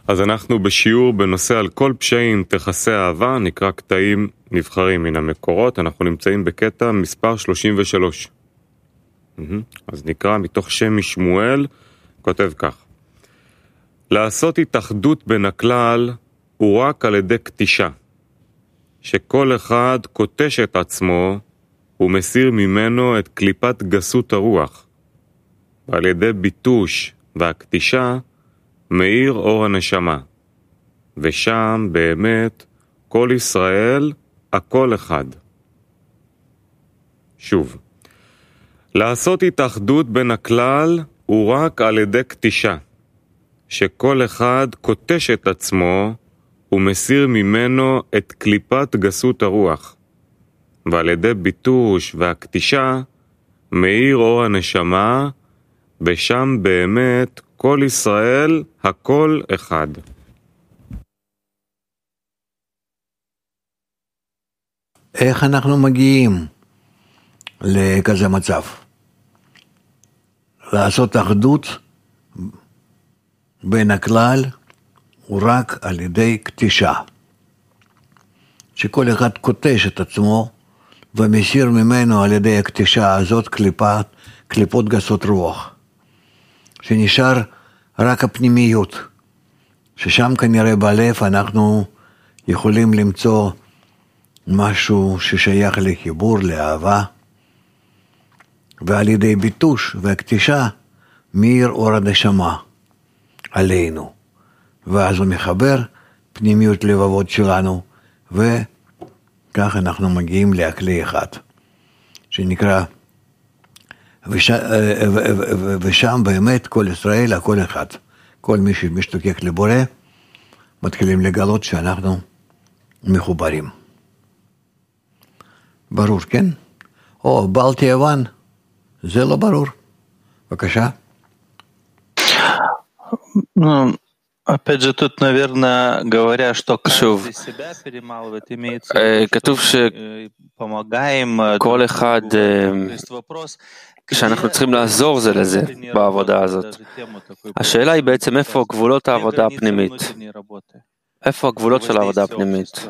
אז אנחנו בשיעור בנושא על כל פשעים תכסה אהבה, נקרא קטעים נבחרים מן המקורות, אנחנו נמצאים בקטע מספר 33. אז נקרא מתוך שם משמואל, כותב כך: לעשות התאחדות בין הכלל הוא רק על ידי קטישה, שכל אחד קוטש את עצמו ומסיר ממנו את קליפת גסות הרוח, ועל ידי ביטוש והקטישה מאיר אור הנשמה, ושם באמת כל ישראל הכל אחד. שוב, לעשות התאחדות בין הכלל הוא רק על ידי קטישה, שכל אחד קוטש את עצמו ומסיר ממנו את קליפת גסות הרוח, ועל ידי ביטוש והקטישה מאיר אור הנשמה, ושם באמת כל ישראל הכל אחד. איך אנחנו מגיעים לכזה מצב? לעשות אחדות בין הכלל הוא רק על ידי קטישה, שכל אחד קוטש את עצמו ומסיר ממנו על ידי הקטישה הזאת קליפות גסות רוח, שנשאר רק הפנימיות, ששם כנראה בלב אנחנו יכולים למצוא משהו ששייך לחיבור, לאהבה, ועל ידי ביטוש והקטישה מאיר אור הנשמה עלינו, ואז הוא מחבר פנימיות לבבות שלנו, וכך אנחנו מגיעים לכלי אחד שנקרא ושם באמת כל ישראל הכל אחד. כל מי שמשתוקק לבורא מתחילים לגלות שאנחנו מחוברים. ברור, כן? או בל תיאבן, זה לא ברור. בבקשה. Опять же, тут, наверное, говоря, что каждый себя перемалывает, имеется в виду, כתוב שכל אחד, שאנחנו צריכים לעזור זה לזה בעבודה הזאת. השאלה היא בעצם איפה גבולות העבודה הפנימית. איפה הגבולות של העבודה הפנימית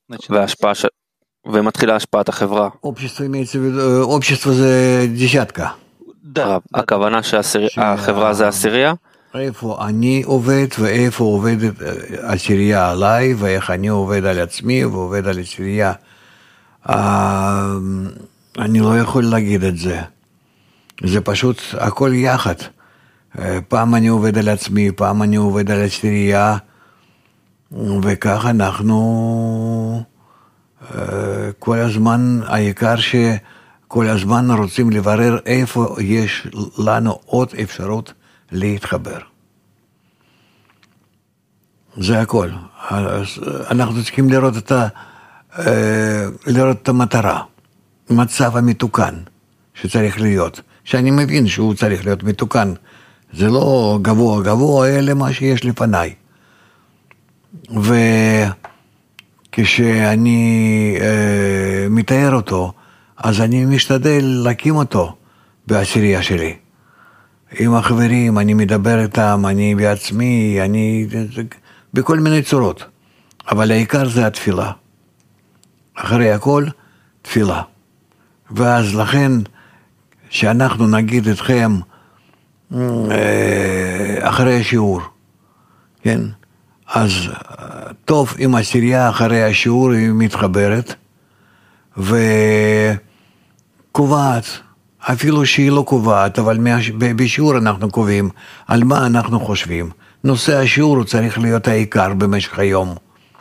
ומתחילה השפעת החברה. общество זה דשתקה. הכוונה שהחברה זה עשירייה? איפה אני עובד ואיפה עובדת עשירייה עליי, ואיך אני עובד על עצמי ועובד על עשירייה. אני לא יכול להגיד את זה. זה פשוט הכל יחד. פעם אני עובד על עצמי, פעם אני עובד על עשירייה, וכך אנחנו כל הזמן, העיקר שכל הזמן רוצים לברר איפה יש לנו עוד אפשרות להתחבר. זה הכל. אנחנו צריכים לראות את המטרה, מצב המתוקן שצריך להיות, שאני מבין שהוא צריך להיות מתוקן, זה לא גבוה גבוה, אלא מה שיש לפניי. וכשאני מתאר אותו, אז אני משתדל להקים אותו בעשירייה שלי. עם החברים, אני מדבר איתם, אני בעצמי, אני בכל מיני צורות. אבל העיקר זה התפילה. אחרי הכל, תפילה. ואז לכן, שאנחנו נגיד אתכם אחרי השיעור, כן? אז טוב אם עשירייה אחרי השיעור היא מתחברת, וקובעת, אפילו שהיא לא קובעת, אבל בשיעור אנחנו קובעים על מה אנחנו חושבים. נושא השיעור הוא צריך להיות העיקר במשך היום.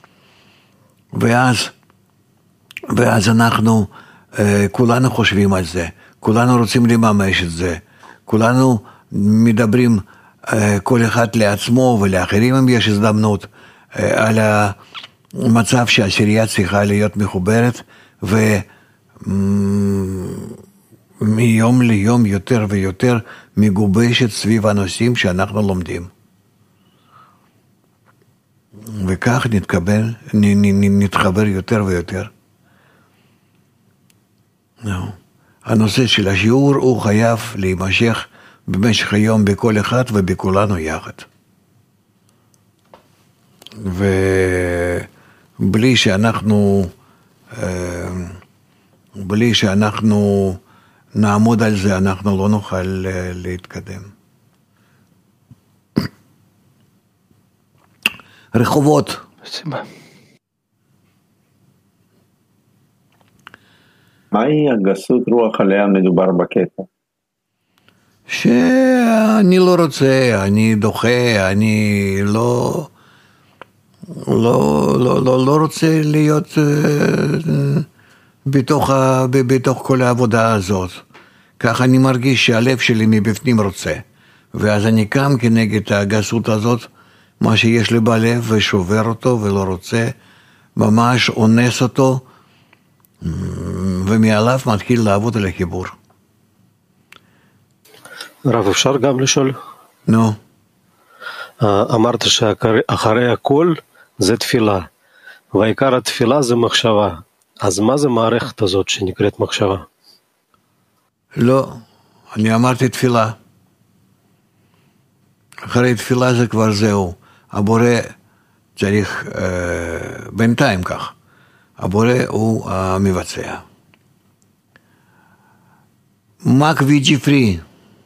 ואז אנחנו כולנו חושבים על זה, כולנו רוצים לממש את זה, כולנו מדברים כל אחד לעצמו ולאחרים אם יש הזדמנות על המצב שהעשירייה צריכה להיות מחוברת, מיום ליום יותר ויותר מגובשת סביב הנושאים שאנחנו לומדים. וכך נתחבר יותר ויותר. הנושא של השיעור הוא חייב להימשך במשך היום בכל אחד ובכולנו יחד. ובלי שאנחנו נעמוד על זה, אנחנו לא נוכל להתקדם. רחובות. מהי הגסות רוח עליה מדובר בקטע? שאני לא רוצה, אני דוחה, אני לא רוצה להיות בתוך כל העבודה הזאת. ככה אני מרגיש שהלב שלי מבפנים רוצה. ואז אני קם כנגד הגסות הזאת, מה שיש לי בלב, ושובר אותו ולא רוצה, ממש אונס אותו, ומעליו מתחיל לעבוד על החיבור. רב, אפשר גם לשאול? נו. אמרת שאחרי הכל זה תפילה, ועיקר התפילה זה מחשבה. אז מה זה מערכת הזאת שנקראת מחשבה? לא, אני אמרתי תפילה. אחרי תפילה זה כבר זהו. הבורא צריך בינתיים כך. הבורא הוא המבצע. מק ויג'יפרי.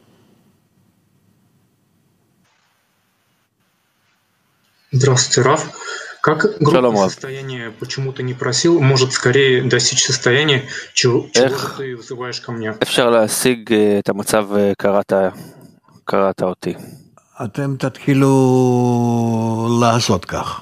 Здравствуйте, Раф. Как группа состояния почему-то не просил, может скорее достичь состояния, чего ты вызываешь ко мне? אפשר להשיג את המצב קראת אותי. אתם תתחילו לעשות כך.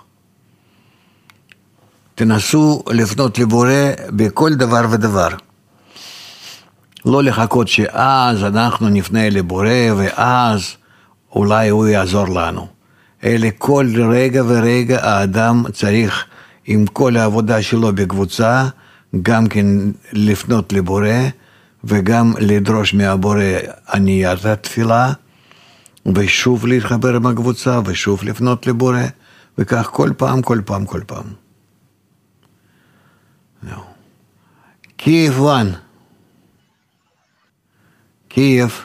תנסו לפנות לבורא בכל דבר ודבר. לא לחכות שאז אנחנו נפנה לבורא ואז אולי הוא יעזור לנו. אלא כל רגע ורגע האדם צריך עם כל העבודה שלו בקבוצה גם כן לפנות לבורא וגם לדרוש מהבורא עניית התפילה ושוב להתחבר עם הקבוצה ושוב לפנות לבורא וכך כל פעם. קייב 1 Киев.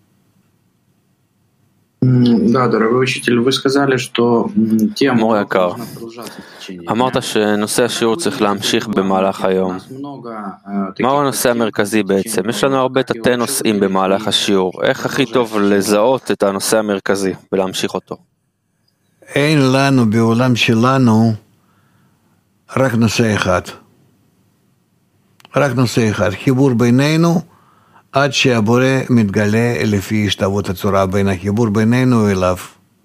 Да, дорогой учитель, вы сказали, что тема מורה יקר, אמרת שנושא השיעור צריך להמשיך במהלך היום. מהו הנושא המרכזי בעצם? יש לנו הרבה תתי נושאים במהלך השיעור. איך הכי טוב לזהות את הנושא המרכזי ולהמשיך אותו? אין לנו בעולם שלנו רק נושא אחד. רק נושא אחד. חיבור בינינו עד שהבורא מתגלה לפי השתוות הצורה בין החיבור בינינו אליו.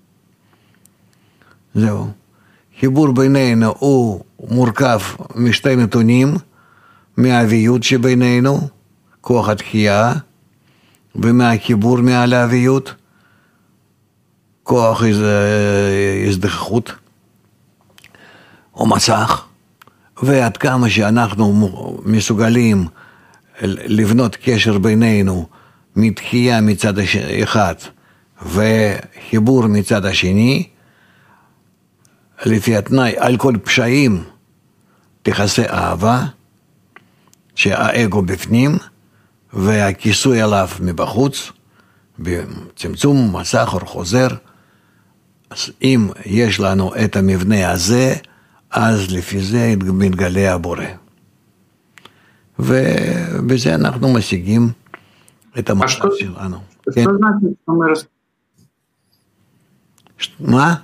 זהו. חיבור בינינו הוא מורכב משתי נתונים, מהאביות שבינינו, כוח התחייה, ומהחיבור מעל האביות, כוח הזדחכות, או מסך, ועד כמה שאנחנו מסוגלים לבנות קשר בינינו מתחייה מצד אחד וחיבור מצד השני, לפי התנאי על כל פשעים תכסה אהבה, שהאגו בפנים והכיסוי עליו מבחוץ, בצמצום, מסך או חוזר. אז אם יש לנו את המבנה הזה, אז לפי זה מתגלה הבורא. ובזה אנחנו משיגים את המטרה שלנו. מה?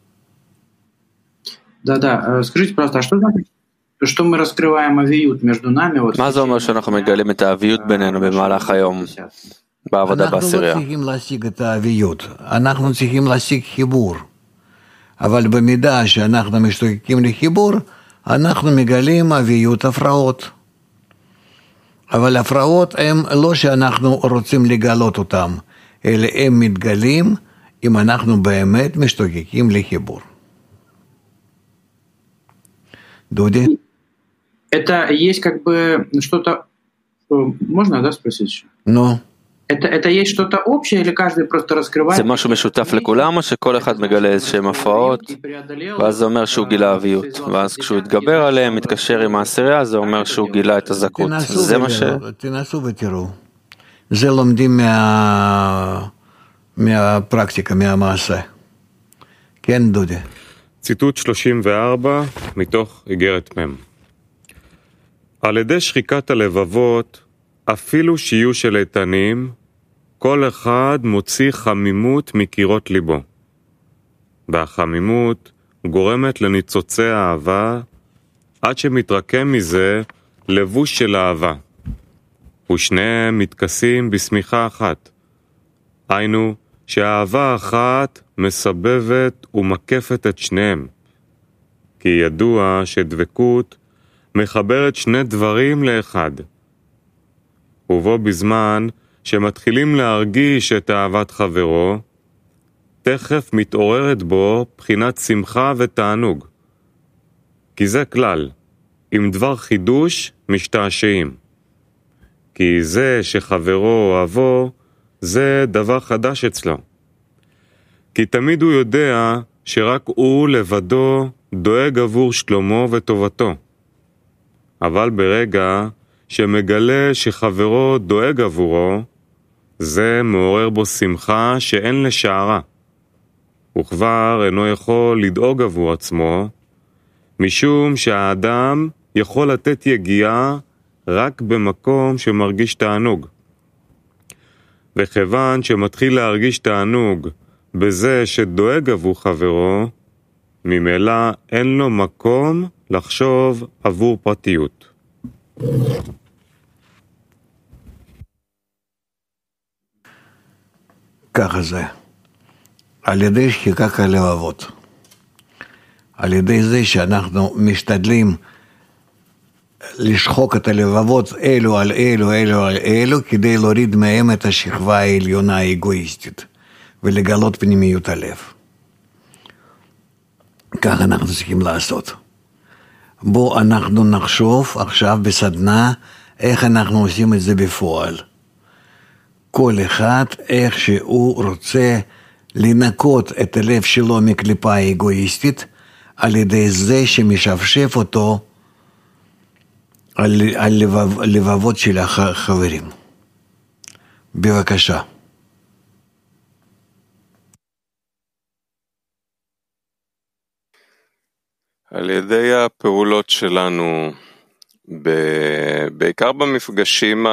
Да, скажите, пожалуйста, а что значит, что мы раскрываем авиют между нами? מה זה אומר שאנחנו מגלים את האביות בינינו במהלך היום בעבודה בעשירייה? אנחנו לא צריכים להשיג את האביות, אנחנו צריכים להשיג חיבור. אבל במידה שאנחנו משתוקקים לחיבור, אנחנו מגלים אביות הפרעות. אבל הפרעות הם לא שאנחנו רוצים לגלות אותם, אלא הם מתגלים אם אנחנו באמת משתוקקים לחיבור. Дуди? Это есть как бы что-то... Можно, да, спросить еще? Ну? Это есть что-то общее или каждый просто раскрывает? זה משהו משותף לכולם או שכל אחד מגלה איזשהם הפרעות ואז זה אומר שהוא גילה אביות ואז כשהוא התגבר עליהם מתקשר עם העשירייה זה אומר שהוא גילה את הזכות. זה מה ש... תנסו ותראו. זה לומדים מהפרקטיקה, מהמעשה. כן דודי. ציטוט 34 מתוך איגרת מ'. על ידי שחיקת הלבבות, אפילו שיהיו של איתנים, כל אחד מוציא חמימות מקירות ליבו. והחמימות גורמת לניצוצי האהבה, עד שמתרקם מזה לבוש של אהבה. ושניהם מתכסים בשמיכה אחת. היינו שהאהבה האחת מסבבת ומקפת את שניהם. כי ידוע שדבקות מחברת שני דברים לאחד. ובו בזמן שמתחילים להרגיש את אהבת חברו, תכף מתעוררת בו בחינת שמחה ותענוג. כי זה כלל, עם דבר חידוש משתעשעים. כי זה שחברו אוהבו, זה דבר חדש אצלו. כי תמיד הוא יודע שרק הוא לבדו דואג עבור שלומו וטובתו. אבל ברגע שמגלה שחברו דואג עבורו, זה מעורר בו שמחה שאין לשערה. הוא כבר אינו יכול לדאוג עבור עצמו, משום שהאדם יכול לתת יגיעה רק במקום שמרגיש תענוג. וכיוון שמתחיל להרגיש תענוג בזה שדואג עבור חברו, ממילא אין לו מקום לחשוב עבור פרטיות. ככה זה. על ידי שחיקת הלבבות. על ידי זה שאנחנו משתדלים לשחוק את הלבבות אלו על אלו, אלו על אלו, כדי להוריד מהם את השכבה העליונה האגואיסטית, ולגלות פנימיות הלב. ככה אנחנו צריכים לעשות. בואו אנחנו נחשוב עכשיו בסדנה איך אנחנו עושים את זה בפועל. כל אחד איך שהוא רוצה לנקות את הלב שלו מקליפה האגואיסטית, על ידי זה שמשפשף אותו על לבבות של החברים. בבקשה. על ידי הפעולות שלנו, בעיקר במפגשים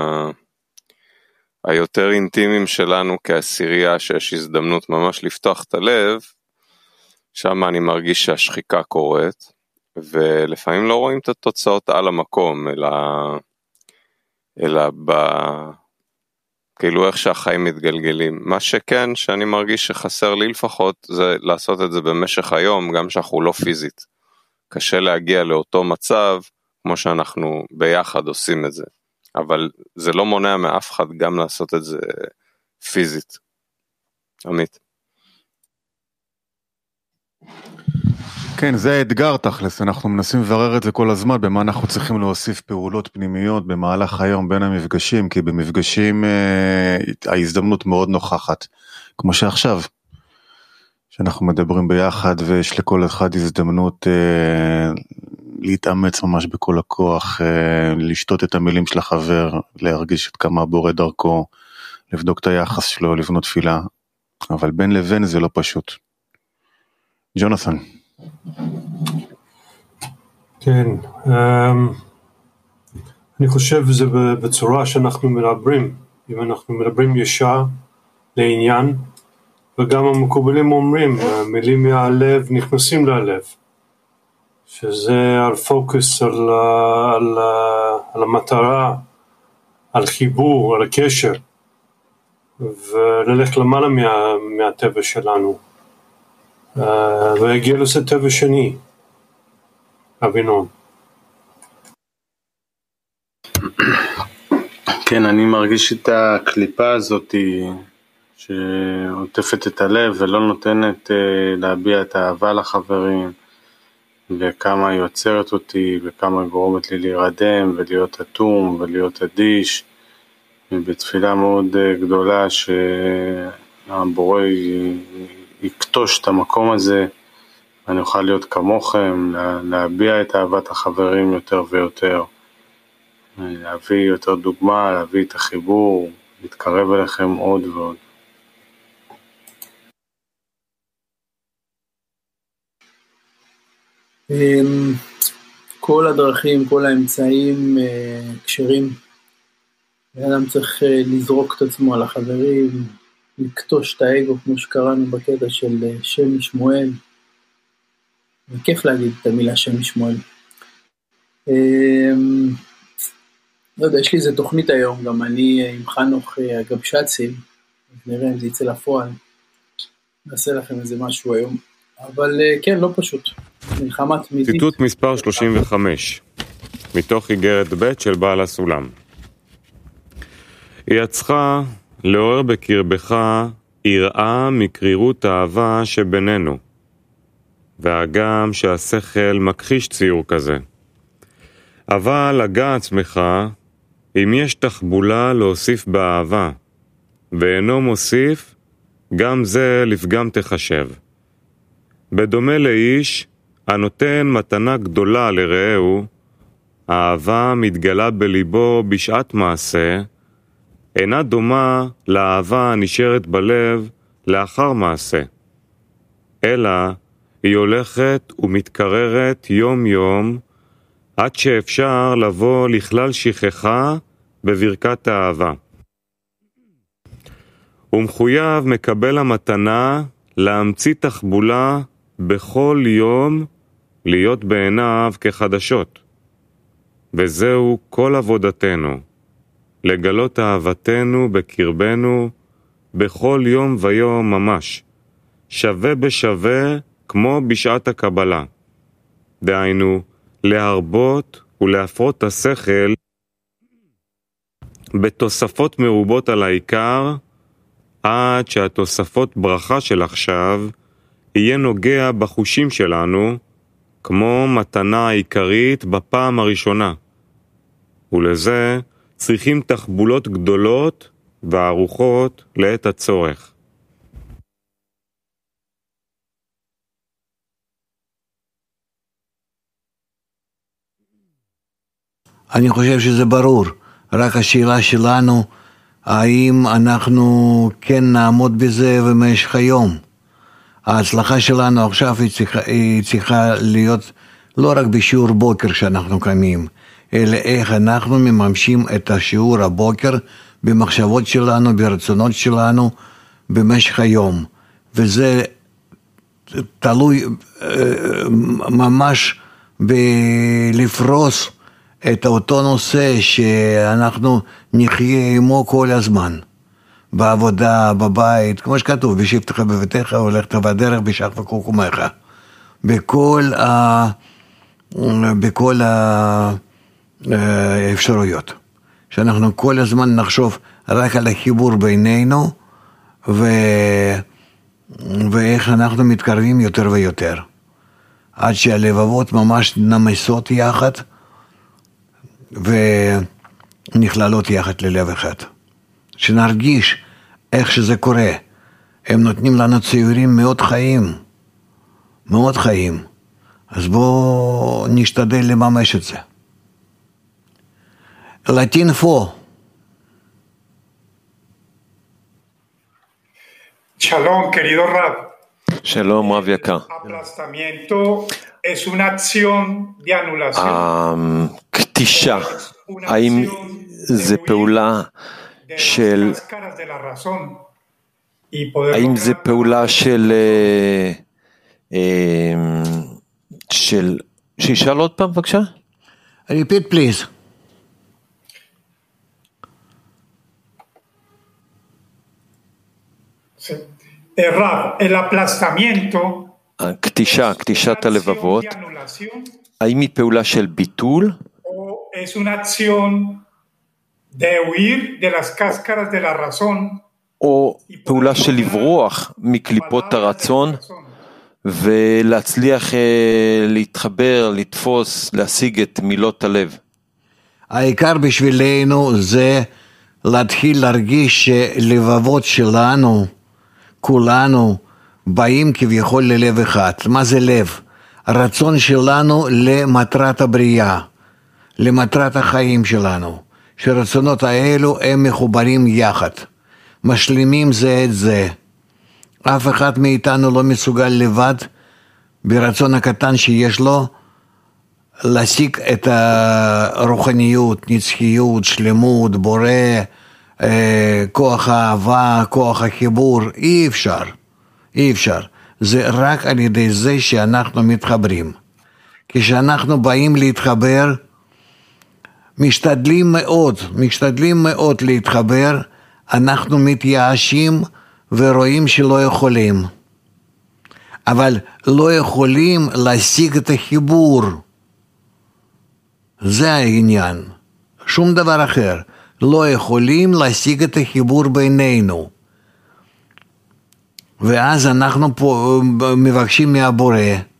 היותר אינטימיים שלנו כעשירייה, שיש הזדמנות ממש לפתוח את הלב, שם אני מרגיש שהשחיקה קורית, ולפעמים לא רואים את התוצאות על המקום, אלא כאילו איך שהחיים מתגלגלים. מה שכן, שאני מרגיש שחסר לי לפחות, זה לעשות את זה במשך היום, גם שאנחנו לא פיזית. קשה להגיע לאותו מצב, כמו שאנחנו ביחד עושים את זה. אבל זה לא מונע מאף אחד גם לעשות את זה פיזית. עמית. כן, זה האתגר תכלס, אנחנו מנסים לברר את זה כל הזמן, במה אנחנו צריכים להוסיף פעולות פנימיות במהלך היום בין המפגשים, כי במפגשים ההזדמנות מאוד נוכחת, כמו שעכשיו, שאנחנו מדברים ביחד ויש לכל אחד הזדמנות להתאמץ ממש בכל הכוח, לשתות את המילים של החבר, להרגיש את כמה בורא דרכו, לבדוק את היחס שלו, לבנות תפילה, אבל בין לבין זה לא פשוט. ג'ונתן. כן, אני חושב שזה בצורה שאנחנו מדברים, אם אנחנו מדברים ישר לעניין, וגם המקובלים אומרים, מילים מהלב נכנסים ללב, שזה על פוקוס, על המטרה, על חיבור, על הקשר, וללך למעלה מהטבע שלנו, והגיע לזה טבע שני, אבינון. כן, אני מרגיש את הקליפה הזאת שעוטפת את הלב ולא נותנת להביע את האהבה לחברים, וכמה היא יוצרת אותי וכמה גורמת לי להירדם ולהיות אטום ולהיות אדיש, ובתפילה מאוד גדולה שהבורא יקטוש את המקום הזה ואני אוכל להיות כמוכם, להביע את אהבת החברים יותר ויותר, להביא יותר דוגמה, להביא את החיבור, להתקרב אליכם עוד ועוד. כל הדרכים, כל האמצעים כשרים. האדם צריך לזרוק את עצמו על החברים, לקטוש את האגו, כמו שקראנו בקטע של שם משמואל. וכיף להגיד את המילה שם משמואל. לא יודע, יש לי איזה תוכנית היום, גם אני עם חנוך הגבשצים, אז נראה אם זה יצא לפועל. נעשה לכם איזה משהו היום. אבל כן, לא פשוט. מלחמה תמידית. ציטוט מספר 35, מתוך איגרת ב' של בעל הסולם. יצך לעורר בקרבך יראה מקרירות האהבה שבינינו, והגם שהשכל מכחיש ציור כזה. אבל הגע עצמך, אם יש תחבולה להוסיף באהבה, ואינו מוסיף, גם זה לפגם תחשב. בדומה לאיש, הנותן מתנה גדולה לרעהו, האהבה מתגלה בליבו בשעת מעשה, אינה דומה לאהבה הנשארת בלב לאחר מעשה, אלא היא הולכת ומתקררת יום יום, עד שאפשר לבוא לכלל שכחה בברכת האהבה. ומחויב מקבל המתנה להמציא תחבולה בכל יום להיות בעיניו כחדשות. וזהו כל עבודתנו, לגלות אהבתנו בקרבנו בכל יום ויום ממש, שווה בשווה כמו בשעת הקבלה. דהיינו, להרבות ולהפרות את השכל בתוספות מרובות על העיקר, עד שהתוספות ברכה של עכשיו יהיה נוגע בחושים שלנו, כמו מתנה העיקרית בפעם הראשונה. ולזה צריכים תחבולות גדולות וערוכות לעת הצורך. אני חושב שזה ברור, רק השאלה שלנו, האם אנחנו כן נעמוד בזה במשך היום. ההצלחה שלנו עכשיו היא צריכה להיות לא רק בשיעור בוקר שאנחנו קמים, אלא איך אנחנו מממשים את השיעור הבוקר במחשבות שלנו, ברצונות שלנו, במשך היום. וזה תלוי ממש בלפרוס את אותו נושא שאנחנו נחיה עמו כל הזמן. בעבודה, בבית, כמו שכתוב, בשבתך בביתך, הולכת בדרך בשח וקומך. בכל האפשרויות. שאנחנו כל הזמן נחשוב רק על החיבור בינינו, ואיך אנחנו מתקרבים יותר ויותר. עד שהלבבות ממש נמסות יחד, ונכללות יחד ללב אחד. שנרגיש איך שזה קורה. הם נותנים לנו ציורים מאוד חיים. מאוד חיים. אז בואו נשתדל לממש את זה. לטין פו. שלום, querido Rab. שלום, רב יקר. Aplastamiento es una acción de anulación. קטישה, האם זה פעולה של... האם זה פעולה של... שישאל עוד פעם בבקשה? Repeat please. El aplastamiento, קטישת הלבבות, האם היא פעולה של ביטול? es una acción de huir de las cáscaras de la razón, או פעולה של לברוח מקליפות הרצון ולהצליח להתחבר, לתפוס, להשיג את מילות הלב. העיקר בשבילנו זה להתחיל להרגיש שלבבות שלנו, כולנו, באים כביכול ללב אחד. מה זה לב? הרצון שלנו למטרת הבריאה, למטרת החיים שלנו. שרצונות האלו הם מחוברים יחד, משלימים זה את זה. אף אחד מאיתנו לא מסוגל לבד, ברצון הקטן שיש לו, להשיג את הרוחניות, נצחיות, שלמות, בורא, כוח האהבה, כוח החיבור, אי אפשר. זה רק על ידי זה שאנחנו מתחברים. כשאנחנו באים להתחבר, משתדלים מאוד להתחבר, אנחנו מתייאשים ורואים שלא יכולים. אבל לא יכולים להשיג את החיבור. זה העניין. שום דבר אחר. לא יכולים להשיג את החיבור בינינו. ואז אנחנו פה מבקשים מהבורא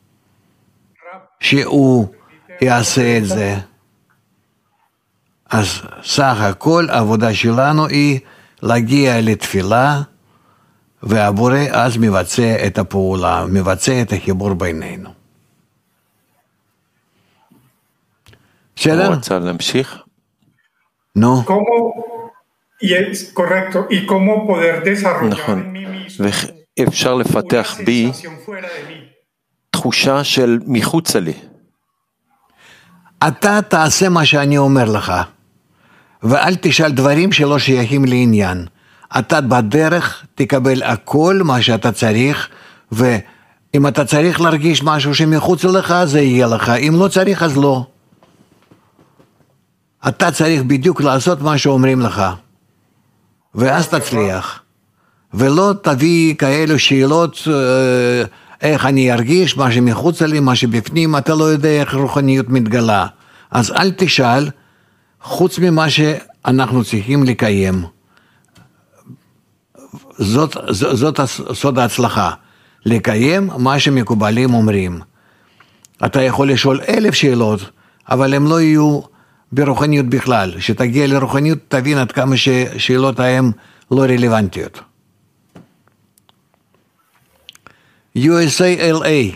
שהוא יעשה את זה. אז סך הכל העבודה שלנו היא להגיע לתפילה, והבורא אז מבצע את הפעולה, מבצע את החיבור בינינו. בסדר? הוא רצה להמשיך? נו. נכון. ואפשר לפתח בי תחושה של מחוצה לי. אתה תעשה מה שאני אומר לך, ואל תשאל דברים שלא שייכים לעניין. אתה בדרך תקבל הכל מה שאתה צריך, ואם אתה צריך להרגיש משהו שמחוץ לך, זה יהיה לך. אם לא צריך, אז לא. אתה צריך בדיוק לעשות מה שאומרים לך, ואז תצליח. ולא תביא כאלו שאלות, איך אני ארגיש, מה שמחוץ לי, מה שבפנים, אתה לא יודע איך רוחניות מתגלה. אז אל תשאל, חוץ ממה שאנחנו צריכים לקיים. זאת סוד ההצלחה. לקיים מה שמקובלים אומרים. אתה יכול לשאול 1,000 שאלות, אבל הם לא יהיו ברוחניות בכלל. שתגיע לרוחניות, תבין עד כמה ששאלות ההם לא רלוונטיות. USA LA.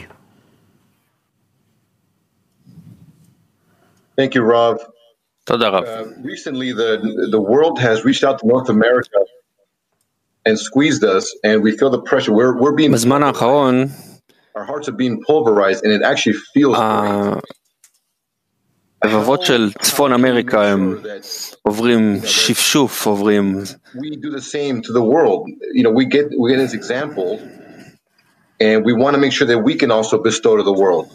Thank you, Rav. תודה רב. Recently, the world has reached out to North America and squeezed us, and we feel the pressure. We're being. בזמן האחרון, our hearts are being pulverized, and it actually feels great. הלבבות של צפון אמריקה הם עוברים שפשוף, עוברים. We do the same to the world. You know, we get this example, and we want to make sure that we can also bestow to the world.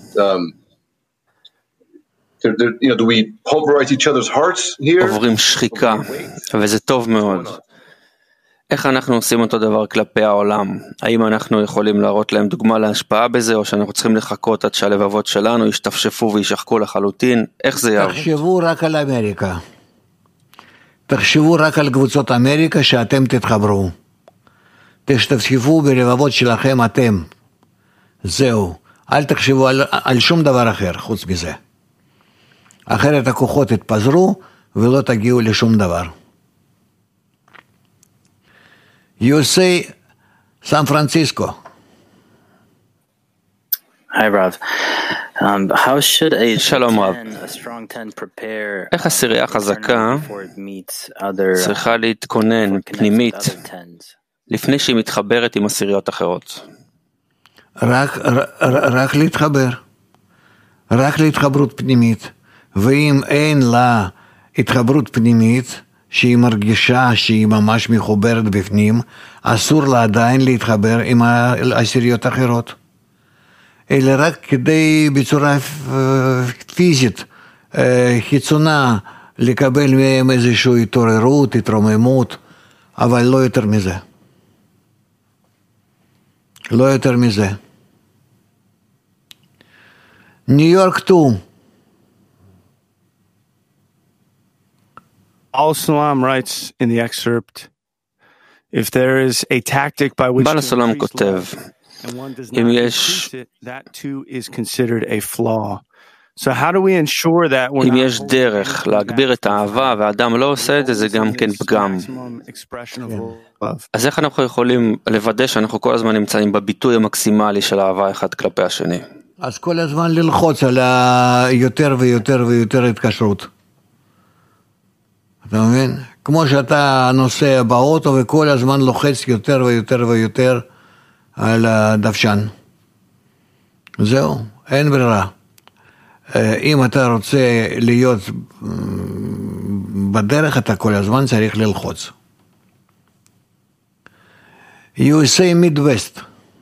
You know, do we pulverize each other's hearts here? עוברים שחיקה, וזה טוב מאוד. איך אנחנו עושים אותו דבר כלפי העולם? האם אנחנו יכולים להראות להם דוגמה להשפעה בזה, או שאנחנו צריכים לחכות עד שהלבבות שלנו ישתפשפו וישחקו לחלוטין? איך זה יעבוד? תחשבו רק על אמריקה. תחשבו רק על קבוצות אמריקה שאתם תתחברו. תשתפשפו בלבבות שלכם אתם. זהו. אל תחשבו על שום דבר אחר חוץ מזה. אחרת הכוחות יתפזרו ולא תגיעו לשום דבר. USA, San Francisco. Hi, Rav. How should a strong 10 prepare? איך עשירייה חזקה צריכה להתכונן פנימית לפני שהיא מתחברת עם עשיריות אחרות? רק להתחבר. רק להתחברות פנימית. ואם אין לה התחברות פנימית, שהיא מרגישה שהיא ממש מחוברת בפנים, אסור לה עדיין להתחבר עם העשיריות אחרות. אלא רק כדי בצורה פיזית, חיצונה, לקבל מהם איזושהי התעוררות, התרוממות, אבל לא יותר מזה. לא יותר מזה. ניו יורק 2. Al-Salam writes in the excerpt, if there is a tactic by which to increase love, and one does not increase it, that too is considered a flaw. So how do we ensure that we're אם יש דרך להגביר את האהבה והאדם לא עושה את זה, זה גם כן פגם. אז איך אנחנו יכולים לוודא שאנחנו כל הזמן נמצאים בביטוי המקסימלי של האהבה אחד כלפי השני? אז כל הזמן ללחוץ על יותר ויותר ויותר התקשרות. אתה מבין? כמו שאתה נוסע באוטו וכל הזמן לוחץ יותר ויותר ויותר על הדוושן. זהו, אין ברירה. אם אתה רוצה להיות בדרך, אתה כל הזמן צריך ללחוץ. USA Midwest.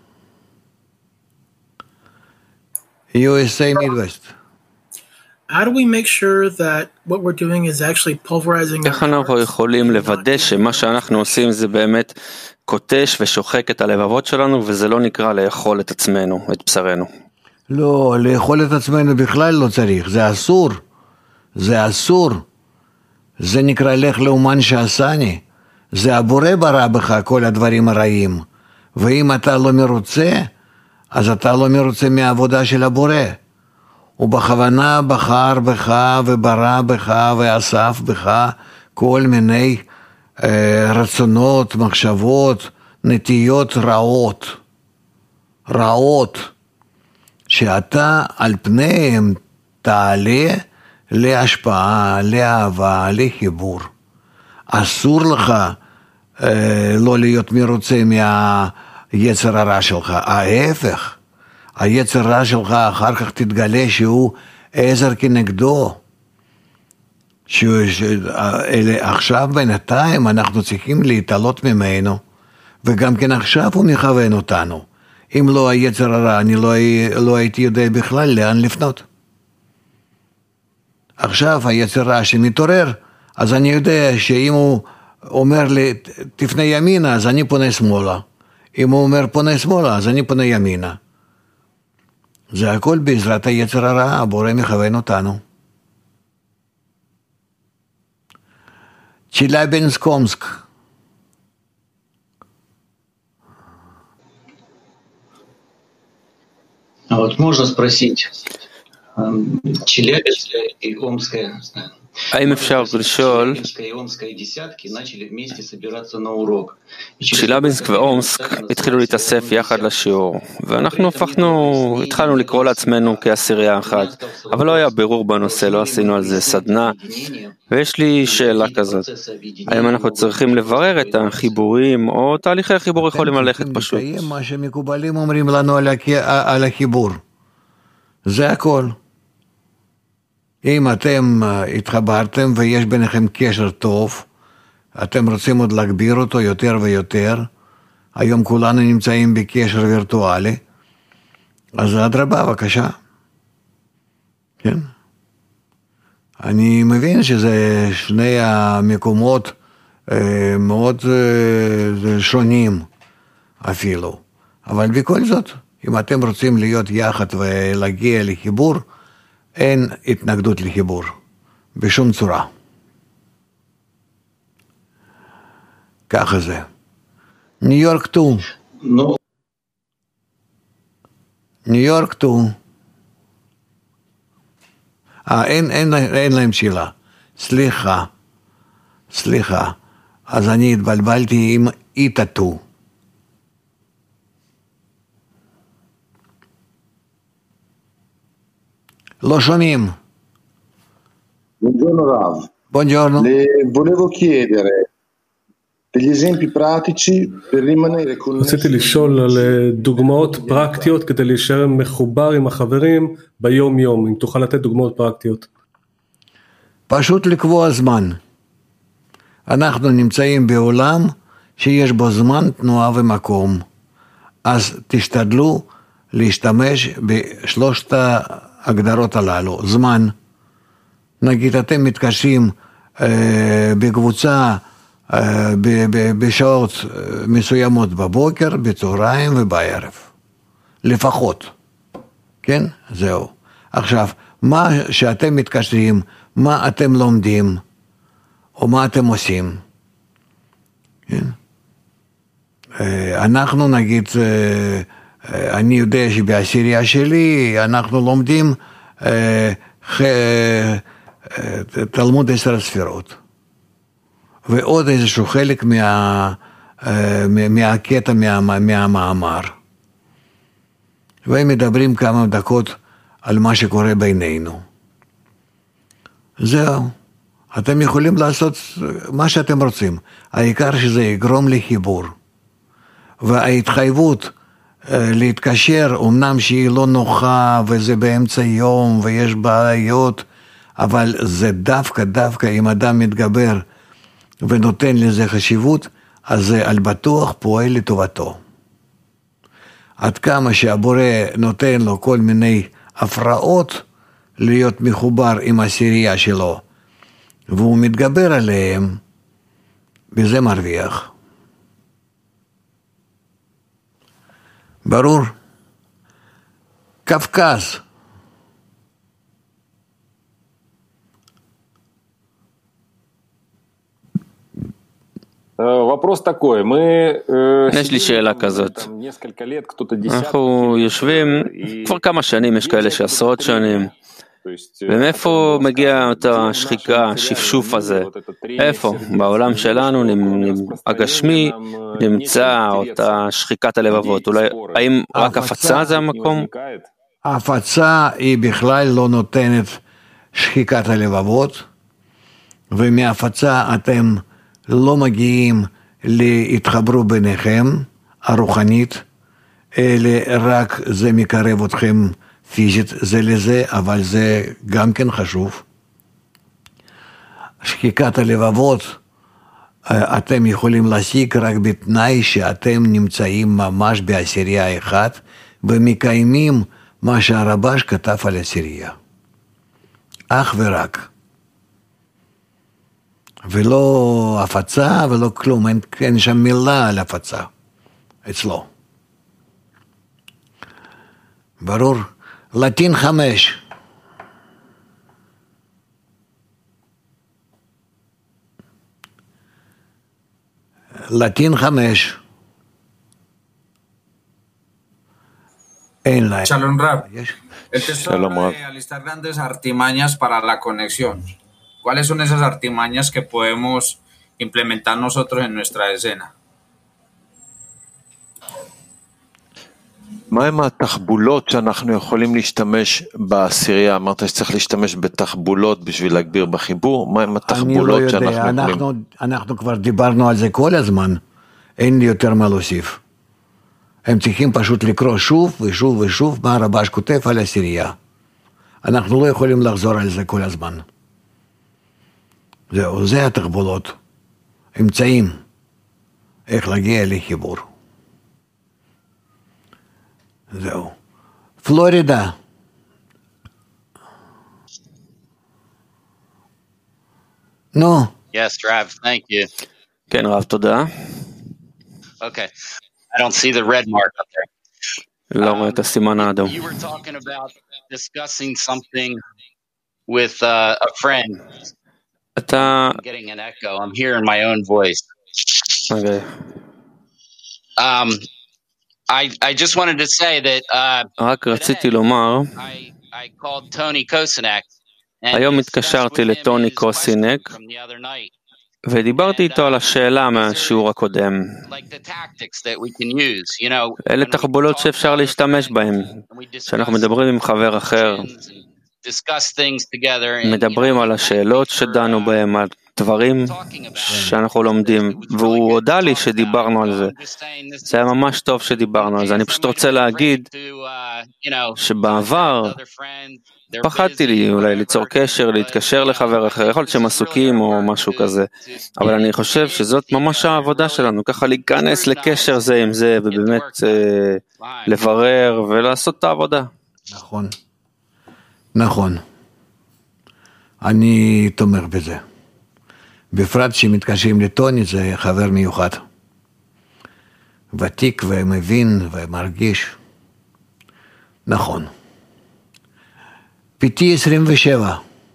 USA Midwest. How do we make sure that what we're doing is actually pulverizing? איך אנחנו יכולים לוודא שמה שאנחנו עושים זה באמת קוטש ושוחק את הלבבות שלנו, וזה לא נקרא לאכול את עצמנו, את בשרנו? לא, לאכול את עצמנו בכלל לא צריך, זה אסור. זה אסור. זה נקרא לך לאומן שעשני. זה הבורא ברא בך כל הדברים הרעים. ואם אתה לא מרוצה, אז אתה לא מרוצה מהעבודה של הבורא. הוא בכוונה בחר בך וברא בך ואסף בך כל מיני רצונות, מחשבות, נטיות רעות. רעות. שאתה על פניהם תעלה להשפעה, לאהבה, לחיבור. אסור לך לא להיות מרוצה מהיצר הרע שלך. ההפך, היצר הרע שלך אחר כך תתגלה שהוא עזר כנגדו. עכשיו בינתיים אנחנו צריכים להתעלות ממנו, וגם כן עכשיו הוא מכוון אותנו. אם לא היצר הרע, אני לא הייתי יודע בכלל לאן לפנות. עכשיו היצר הרע שמתעורר, אז אני יודע שאם הוא אומר לי תפנה ימינה, אז אני פונה שמאלה. אם הוא אומר פונה שמאלה, אז אני פונה ימינה. זה הכל בעזרת היצר הרע, הבורא מכוון אותנו. צ'ילאבינסקומסק. А вот можно спросить, Челябинская и Омская, האם אפשר לשאול, צ'ילאבינסק ואומסק התחילו להתאסף יחד לשיעור, ואנחנו התחלנו לקרוא לעצמנו כעשירייה אחת, אבל לא היה בירור בנושא, לא עשינו על זה סדנה, ויש לי שאלה כזאת, האם אנחנו צריכים לברר את החיבורים, או תהליכי החיבור יכולים ללכת פשוט? מה שמקובלים אומרים לנו על החיבור, זה הכל. אם אתם התחברתם ויש ביניכם קשר טוב, אתם רוצים עוד להגביר אותו יותר ויותר, היום כולנו נמצאים בקשר וירטואלי, אז אדרבה, בבקשה. כן? אני מבין שזה שני המקומות מאוד שונים אפילו, אבל בכל זאת, אם אתם רוצים להיות יחד ולהגיע לחיבור, אין התנגדות לחיבור, בשום צורה. ככה זה. ניו יורק 2. ניו יורק 2. אין להם שאלה. סליחה. אז אני התבלבלתי עם איתה 2. Lo sciamim. Buongiorno Rav. Buongiorno. Volevo chiedere degli esempi pratici per rimanere connessi. רציתי לשאול על דוגמאות פרקטיות כדי להישאר מחובר עם החברים ביום יום, אם תוכל לתת דוגמאות פרקטיות. פשוט לקבוע זמן. אנחנו נמצאים בעולם שיש בו זמן, תנועה ומקום. אז תשתדלו להשתמש בשלושת הגדרות הללו, זמן, נגיד אתם מתקשרים בקבוצה בשעות מסוימות בבוקר, בצהריים ובערב, לפחות, כן? זהו. עכשיו, מה שאתם מתקשרים, מה אתם לומדים, או מה אתם עושים, כן? אנחנו נגיד, אני יודע שבעשירייה שלי אנחנו לומדים תלמוד 10 ספירות, ועוד איזשהו חלק מהקטע מהמאמר, והם מדברים כמה דקות על מה שקורה בינינו. זהו, אתם יכולים לעשות מה שאתם רוצים, העיקר שזה יגרום לחיבור, וההתחייבות להתקשר, אמנם שהיא לא נוחה וזה באמצע יום ויש בעיות, אבל זה דווקא אם אדם מתגבר ונותן לזה חשיבות, אז זה על בטוח פועל לטובתו. עד כמה שהבורא נותן לו כל מיני הפרעות להיות מחובר עם הסירייה שלו, והוא מתגבר עליהם, וזה מרוויח. ברור? קווקז. יש לי שאלה כזאת. אנחנו יושבים כבר כמה שנים, יש כאלה שעשרות שנים. ומאיפה מגיע אותה שחיקה, השפשוף הזה? איפה? בעולם שלנו הגשמי נמצא אותה שחיקת הלבבות. אולי, האם רק הפצה זה המקום? ההפצה היא בכלל לא נותנת שחיקת הלבבות, ומההפצה אתם לא מגיעים להתחברו ביניכם, הרוחנית, אלא רק זה מקרב אתכם פיזית זה לזה, אבל זה גם כן חשוב. שחיקת הלבבות אתם יכולים להשיג רק בתנאי שאתם נמצאים ממש בעשירייה אחת, ומקיימים מה שהרבש כתב על עשירייה. אך ורק. ולא הפצה ולא כלום, אין שם מילה על הפצה אצלו. ברור? לטין 5. לטין 5. אין להם. Shalom Rab. El texto habla de alistar grandes artimañas para la conexión. ¿Cuáles son esas artimañas que podemos implementar nosotros en nuestra escena? מהם התחבולות שאנחנו יכולים להשתמש בעשירייה? אמרת שצריך להשתמש בתחבולות בשביל להגביר בחיבור. מהם התחבולות שאנחנו יכולים? אנחנו כבר דיברנו על זה כל הזמן. אין לי יותר מה להוסיף. הם צריכים פשוט לקרוא שוב ושוב ושוב מה הרבש כותב על עשירייה. אנחנו לא יכולים לחזור על זה כל הזמן. זהו, זה התחבולות. אמצעים. איך להגיע לחיבור. זהו. פלורידה. נו. Yes, Rav, thank you. כן, רב, תודה. Okay. I don't see the red mark up there. לא רואה את הסימן האדום. You were talking about discussing something with a friend. אתה... I'm getting an echo. I'm hearing my own voice. Okay. I just wanted to say that רק רציתי לומר, I called Tony Kosanek. היום התקשרתי לטוני קוסינק ודיברתי איתו על השאלה מהשיעור הקודם. אלה תחבולות שאפשר להשתמש בהן. כשאנחנו מדברים עם חבר אחר, מדברים על השאלות שדנו בהם, על דברים שאנחנו לומדים, והוא הודע לי שדיברנו על זה. זה היה ממש טוב שדיברנו על זה. אני פשוט רוצה להגיד שבעבר פחדתי לי אולי ליצור קשר, להתקשר לחבר אחר, יכול להיות שהם עסוקים או משהו כזה, אבל אני חושב שזאת ממש העבודה שלנו, ככה להיכנס לקשר זה עם זה, ובאמת לברר ולעשות את העבודה. נכון, נכון. אני תומך בזה. בפרט שמתקשרים לטוני, זה חבר מיוחד. ותיק ומבין ומרגיש. נכון. PT 27.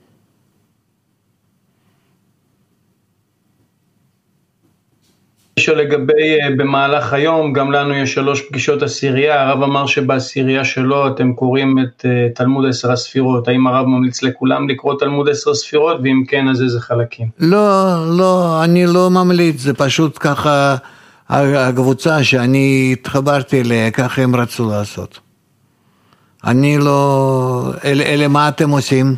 לגבי במהלך היום, גם לנו יש 3 פגישות עשירייה, הרב אמר שבעשירייה שלו אתם קוראים את תלמוד 10 הספירות, האם הרב ממליץ לכולם לקרוא תלמוד 10 ספירות, ואם כן אז איזה חלקים? לא, אני לא ממליץ, זה פשוט ככה הקבוצה שאני התחברתי אליה, ככה הם רצו לעשות. אני לא... אלה מה אתם עושים?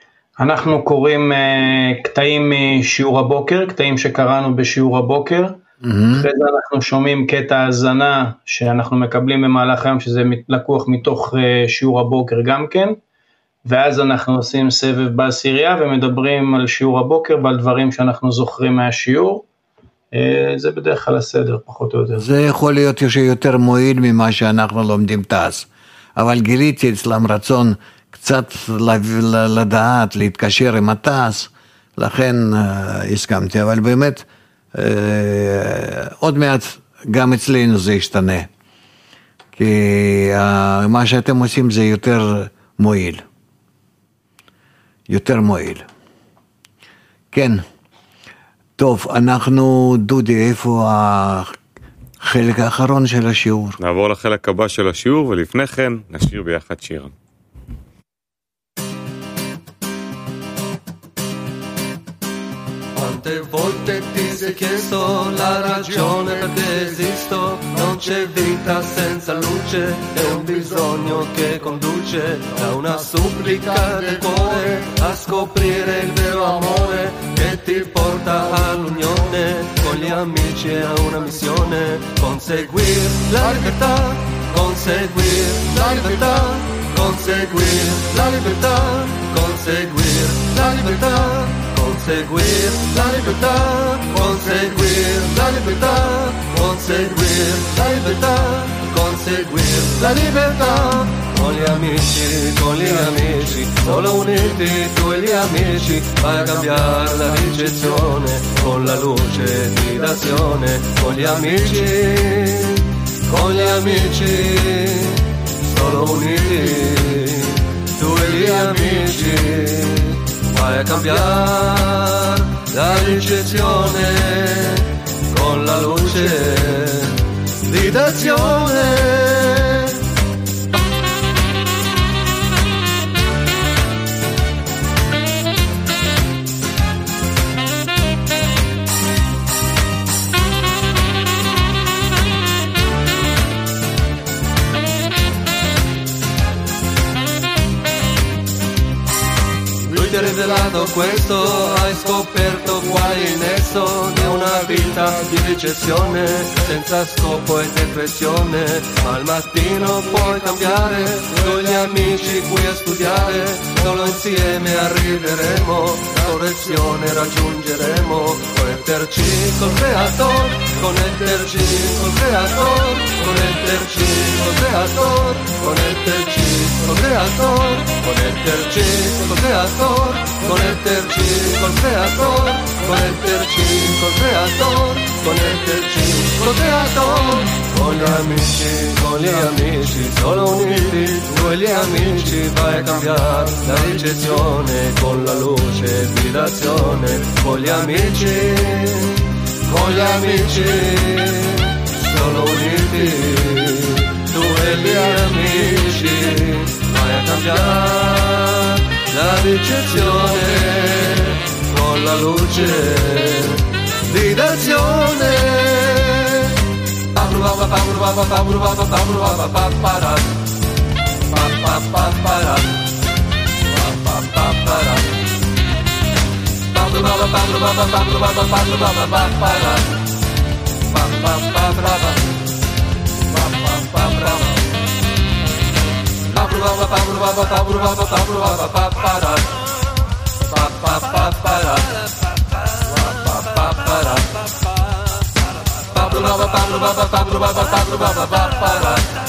אנחנו קוראים קטעים משיעור הבוקר, קטעים שקראנו בשיעור הבוקר, אחרי זה אנחנו שומעים קטע האזנה שאנחנו מקבלים במהלך היום, שזה לקוח מתוך שיעור הבוקר גם כן, ואז אנחנו עושים סבב בעשירייה ומדברים על שיעור הבוקר ועל דברים שאנחנו זוכרים מהשיעור. זה בדרך כלל הסדר, פחות או יותר. זה יכול להיות שיותר מועיל ממה שאנחנו לומדים תעש, אבל גיליתי אצלם רצון קצת לדעת, להתקשר עם התעש, לכן הסכמתי, אבל באמת, עוד מעט גם אצלנו זה ישתנה, כי מה שאתם עושים זה יותר מועיל. יותר מועיל. כן. טוב, אנחנו, דודי, איפה החלק האחרון של השיעור? נעבור לחלק הבא של השיעור, ולפני כן נשיר ביחד שיר. Quante volte ti sei chiesto la ragione perché esisto? Non c'è vita senza luce, è un bisogno che conduce da una supplica del cuore a scoprire il vero amore che ti porta all'unione con gli amici e a una missione, conseguir la libertà, conseguir la libertà, conseguir la libertà, conseguir la libertà. Conseguir la libertà, conseguir la libertà, conseguir la libertà, conseguir la libertà. Con gli amici, solo uniti tu e gli amici, vai a cambiare la ricezione con la luce di d'azione. Con gli amici, solo uniti tu e gli amici, vai a cambiare la ricezione con la luce di d'azione. Ti ha rivelato questo, hai scoperto quale in esso di una vita di ricezione senza scopo e depressione, ma al mattino puoi cambiare con gli amici qui a studiare, solo insieme arriveremo, correzione raggiungeremo, connetterci col creator, connetterci col creator, connetterci col creator, connetterci col creator, connetterci col creator, connetterci col creator, connetterci col creator, connetterci col creator. Con gli amici, solo uniti, tu e gli amici, vai a cambiare la ricezione con la luce di d'azione. Con gli amici, solo uniti, tu e gli amici, vai a cambiare la ricezione con la luce di d'azione. Pablo,